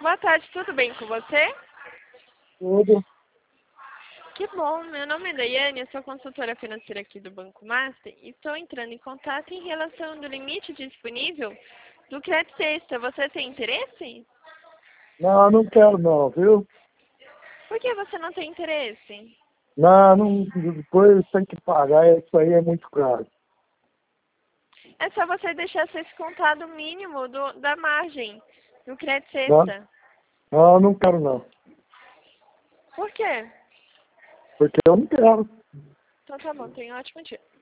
Boa tarde, tudo bem com você? Tudo. Que bom, meu nome é Daiane, eu sou consultora financeira aqui do Banco Master e estou entrando em contato em relação do limite disponível do crédito extra. Você tem interesse? Não, não quero não, viu? Por que você não tem interesse? Não, não, depois tem que pagar, isso aí é muito caro. É só você deixar ser descontado o mínimo da margem do crédito Não, extra. não, não quero não. Por quê? Porque eu não quero. Então tá bom, tenha um ótimo dia.